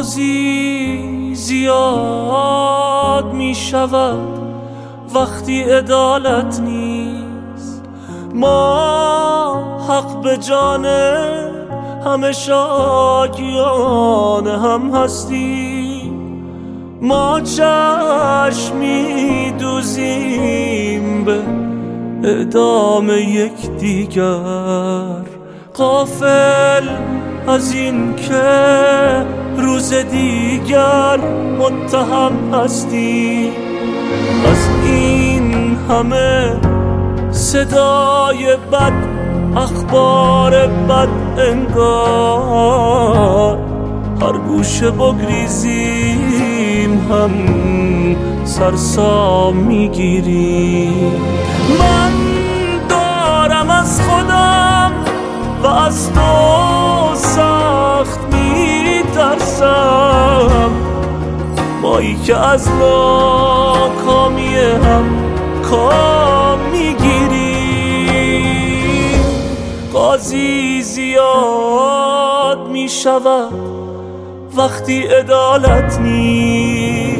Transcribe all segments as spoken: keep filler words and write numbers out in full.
روزی زیاد می شود وقتی عدالت نیست. ما حق به جان همه شاکیان هم هستیم. ما چشمی دوزیم به اعدام یک دیگر، غافل از این که روز دیگر متهم هستی. از این همه صدای بد، اخبار بد انگار هر گوشه بگریزیم هم سرسام میگیریم. من دارم از خودم و از تو سخت میترسم، مایی که از ناکامی هم کام میگیریم. قاضی زیاد میشود وقتی عدالت نیست.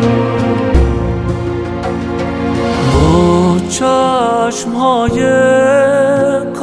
چشمهای